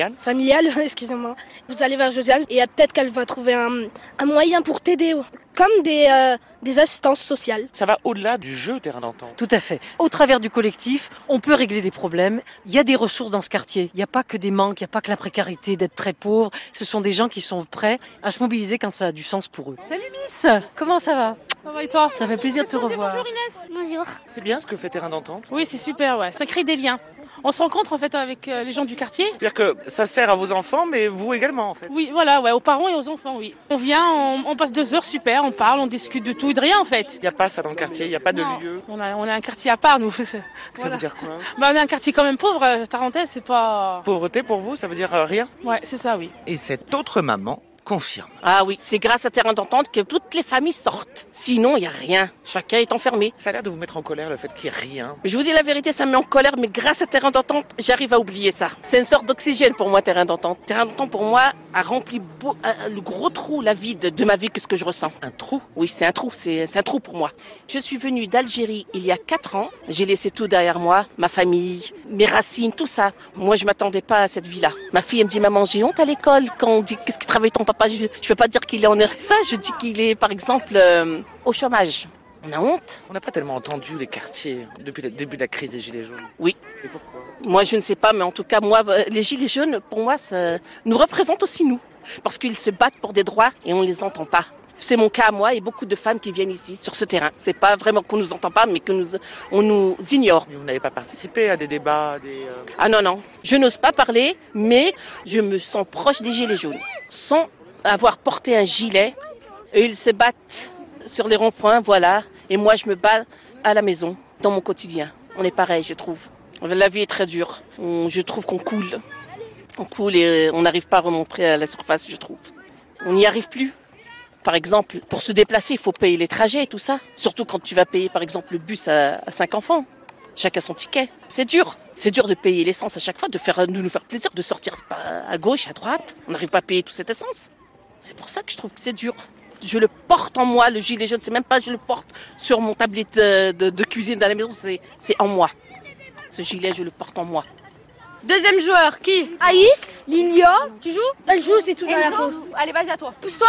excusez-moi, vous allez vers Josiane et peut-être qu'elle va trouver un moyen pour t'aider, comme des assistances sociales. Ça va au-delà du jeu Terrain d'entente. Tout à fait. Au travers du collectif, on peut régler des problèmes. Il y a des ressources dans ce quartier. Il n'y a pas que des manques, il n'y a pas que la précarité d'être très pauvre. Ce sont des gens qui sont prêts à se mobiliser quand ça a du sens pour eux. Salut Miss, comment ça va? Ça va et toi? Ça fait plaisir de te revoir. Bonjour Inès. Bonjour. C'est bien ce que fait Terrain d'entente? Oui, c'est super, ouais. Ça crée des liens. On se rencontre en fait avec les gens du quartier. C'est-à-dire que ça sert à vos enfants, mais vous également en fait. Oui, voilà, ouais, aux parents et aux enfants, oui. On vient, on passe 2 heures, super, on parle, on discute de tout et de rien en fait. Il n'y a pas ça dans le quartier, il n'y a pas de lieu. On a un quartier à part, nous. Ça veut dire quoi? Bah, on a un quartier quand même pauvre, Tarentaise, c'est pas... Pauvreté pour vous, ça veut dire rien? Ouais, c'est ça, oui. Et cette autre maman confirme. Ah oui, c'est grâce à Terrain d'entente que toutes les familles sortent. Sinon, il n'y a rien. Chacun est enfermé. Ça a l'air de vous mettre en colère le fait qu'il n'y ait rien. Je vous dis la vérité, ça me met en colère, mais grâce à Terrain d'entente, j'arrive à oublier ça. C'est une sorte d'oxygène pour moi, Terrain d'entente. Terrain d'entente, pour moi, a rempli le gros trou, la vide de ma vie, qu'est-ce que je ressens. Un trou? Oui, c'est un trou, c'est un trou pour moi. Je suis venue d'Algérie il y a 4 ans. J'ai laissé tout derrière moi, ma famille, mes racines, tout ça. Moi, je m'attendais pas à cette vie-là. Ma fille, elle me dit, maman, j'ai honte à l'école. Quand on dit, qu'est-ce qui travaille ton papa? Je peux pas dire qu'il est en RSA, je dis qu'il est, par exemple, au chômage. On a honte. On n'a pas tellement entendu les quartiers depuis le début de la crise des Gilets jaunes. Oui. Et pourquoi? Moi, je ne sais pas, mais en tout cas, moi, les Gilets jaunes, pour moi, ça nous représente aussi nous. Parce qu'ils se battent pour des droits et on ne les entend pas. C'est mon cas à moi et beaucoup de femmes qui viennent ici, sur ce terrain. C'est pas vraiment qu'on nous entend pas, mais on nous ignore. Mais vous n'avez pas participé à des débats, Ah non. Je n'ose pas parler, mais je me sens proche des Gilets jaunes. Sans avoir porté un gilet, et ils se battent sur les ronds-points, voilà. Et moi, je me bats à la maison, dans mon quotidien. On est pareil, je trouve. La vie est très dure. Je trouve qu'on coule. On coule et on n'arrive pas à remonter à la surface, je trouve. On n'y arrive plus. Par exemple, pour se déplacer, il faut payer les trajets et tout ça. Surtout quand tu vas payer, par exemple, le bus à 5 enfants. Chacun son ticket. C'est dur. C'est dur de payer l'essence à chaque fois, de nous faire plaisir, de sortir à gauche, à droite. On n'arrive pas à payer toute cette essence. C'est pour ça que je trouve que c'est dur. Je le porte en moi, le gilet jaune. C'est même pas je le porte sur mon tablette de cuisine dans la maison. C'est en moi. Ce gilet, je le porte en moi. Deuxième joueur, qui? Aïs, Lilia. Tu joues? Elle joue, c'est tout dans la peau. Allez, vas-y, à toi. Pousse-toi.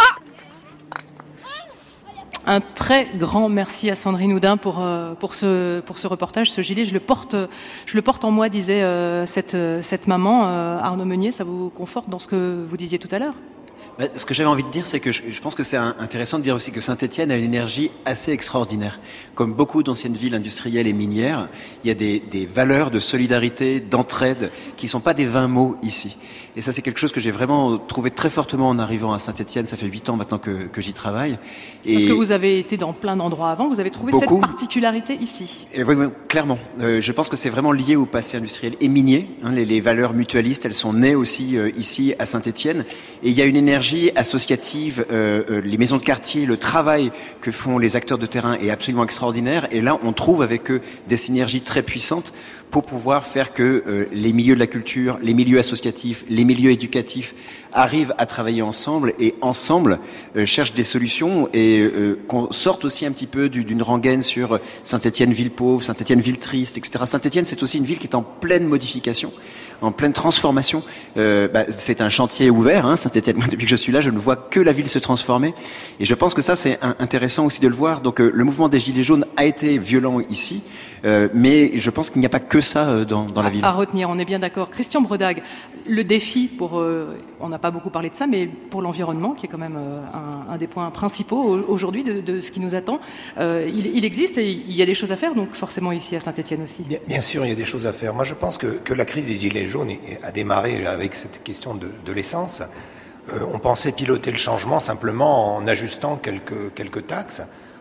Un très grand merci à Sandrine Houdin pour ce reportage, ce gilet. Je le porte en moi, disait cette maman. Arnaud Meunier, ça vous conforte dans ce que vous disiez tout à l'heure? Ce que j'avais envie de dire, c'est que je pense que c'est intéressant de dire aussi que Saint-Étienne a une énergie assez extraordinaire. Comme beaucoup d'anciennes villes industrielles et minières, il y a des valeurs de solidarité, d'entraide, qui sont pas des vains mots ici. Et ça, c'est quelque chose que j'ai vraiment trouvé très fortement en arrivant à Saint-Étienne. Ça fait 8 ans maintenant que j'y travaille. Et parce que vous avez été dans plein d'endroits avant, vous avez trouvé cette particularité ici. Et oui, clairement. Je pense que c'est vraiment lié au passé industriel et minier. Les valeurs mutualistes, elles sont nées aussi ici à Saint-Étienne. Et il y a une énergie associative, les maisons de quartier, le travail que font les acteurs de terrain est absolument extraordinaire. Et là, on trouve avec eux des synergies très puissantes pour pouvoir faire que les milieux de la culture, les milieux associatifs, les milieux éducatifs arrivent à travailler ensemble et ensemble cherchent des solutions et qu'on sorte aussi un petit peu d'une rengaine sur Saint-Étienne ville pauvre, Saint-Étienne ville triste, etc. Saint-Étienne, c'est aussi une ville qui est en pleine modification, en pleine transformation. C'est un chantier ouvert, Saint-Étienne. Moi, depuis que je suis là, je ne vois que la ville se transformer. Et je pense que ça, c'est intéressant aussi de le voir. Donc, le mouvement des Gilets jaunes a été violent ici. Mais je pense qu'il n'y a pas que ça dans la ville. À retenir, on est bien d'accord. Christian Bredague, le défi on n'a pas beaucoup parlé de ça, mais pour l'environnement, qui est quand même un des points principaux aujourd'hui de ce qui nous attend, il existe et il y a des choses à faire, donc forcément ici à Saint-Étienne aussi. Bien sûr, il y a des choses à faire. Moi, je pense que la crise des Gilets jaunes a démarré avec cette question de l'essence. On pensait piloter le changement simplement en ajustant quelques taxes.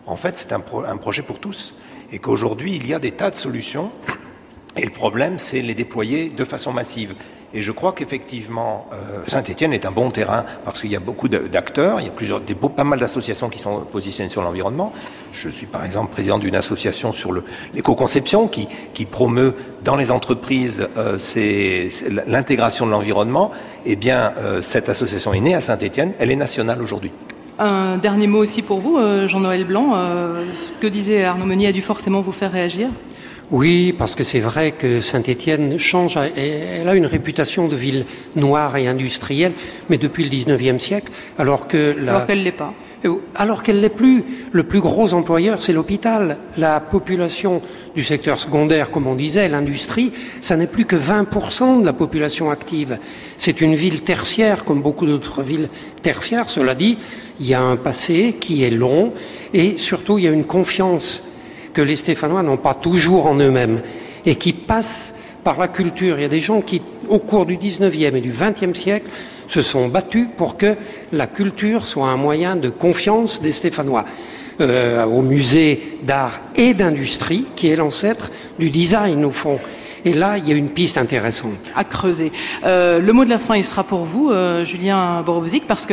En fait, c'est un projet pour tous. Et qu'aujourd'hui, il y a des tas de solutions. Et le problème, c'est les déployer de façon massive. Et je crois qu'effectivement, Saint-Étienne est un bon terrain parce qu'il y a beaucoup d'acteurs, il y a pas mal d'associations qui sont positionnées sur l'environnement. Je suis par exemple président d'une association sur l'éco-conception qui promeut dans les entreprises l'intégration de l'environnement. Eh bien, cette association est née à Saint-Étienne, elle est nationale aujourd'hui. Un dernier mot aussi pour vous, Jean-Noël Blanc. Ce que disait Arnaud Meunier a dû forcément vous faire réagir. Oui, parce que c'est vrai que Saint-Étienne change, elle a une réputation de ville noire et industrielle, mais depuis le 19e siècle, alors qu'elle l'est pas. Alors qu'elle l'est plus. Le plus gros employeur, c'est l'hôpital. La population du secteur secondaire, comme on disait, l'industrie, ça n'est plus que 20% de la population active. C'est une ville tertiaire, comme beaucoup d'autres villes tertiaires. Cela dit, il y a un passé qui est long, et surtout, il y a une confiance que les Stéphanois n'ont pas toujours en eux-mêmes et qui passent par la culture. Il y a des gens qui, au cours du 19e et du 20e siècle, se sont battus pour que la culture soit un moyen de confiance des Stéphanois. Au musée d'art et d'industrie, qui est l'ancêtre du design au fond. Et là, il y a une piste intéressante. À creuser. Le mot de la fin, il sera pour vous, Julien Borowczyk, parce que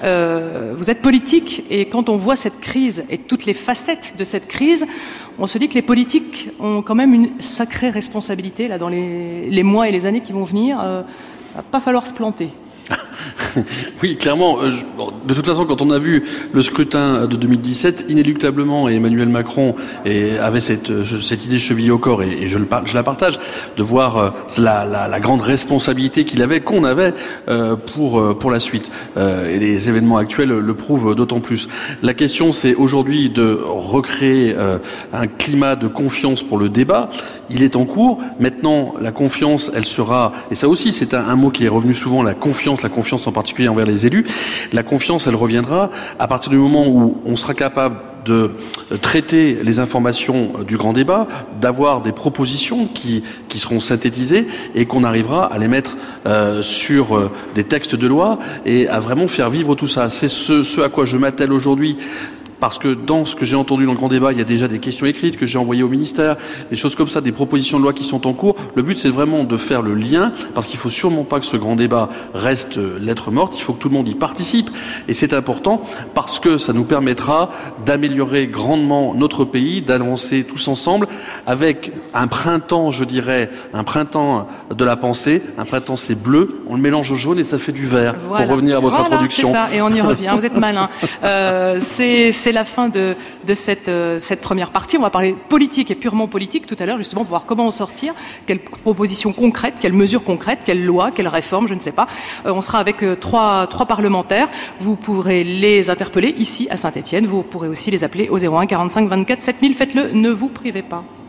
vous êtes politique et quand on voit cette crise et toutes les facettes de cette crise, on se dit que les politiques ont quand même une sacrée responsabilité là dans les mois et les années qui vont venir. Va pas falloir se planter. Oui, clairement. De toute façon, quand on a vu le scrutin de 2017, inéluctablement, Emmanuel Macron avait cette idée chevillée au corps, et je la partage, de voir la grande responsabilité qu'on avait pour la suite. Et les événements actuels le prouvent d'autant plus. La question, c'est aujourd'hui de recréer un climat de confiance pour le débat. Il est en cours. Maintenant, la confiance, elle sera, et ça aussi, c'est un mot qui est revenu souvent, la confiance en particulier envers les élus. La confiance, elle reviendra à partir du moment où on sera capable de traiter les informations du grand débat, d'avoir des propositions qui seront synthétisées et qu'on arrivera à les mettre sur des textes de loi et à vraiment faire vivre tout ça. C'est ce à quoi je m'attelle aujourd'hui. Parce que dans ce que j'ai entendu dans le grand débat, il y a déjà des questions écrites que j'ai envoyées au ministère, des choses comme ça, des propositions de loi qui sont en cours. Le but, c'est vraiment de faire le lien, parce qu'il faut sûrement pas que ce grand débat reste lettre morte. Il faut que tout le monde y participe. Et c'est important parce que ça nous permettra d'améliorer grandement notre pays, d'avancer tous ensemble avec un printemps, je dirais, un printemps de la pensée. Un printemps, c'est bleu. On le mélange au jaune et ça fait du vert. Voilà. Pour revenir à votre introduction. C'est ça. Et on y revient. Vous êtes malin. C'est la fin de cette première partie. On va parler politique et purement politique tout à l'heure, justement, pour voir comment en sortir, quelles propositions concrètes, quelles mesures concrètes, quelles lois, quelles réformes, je ne sais pas. On sera avec trois parlementaires. Vous pourrez les interpeller ici à Saint-Étienne. Vous pourrez aussi les appeler au 01 45 24 7000. Faites-le, ne vous privez pas.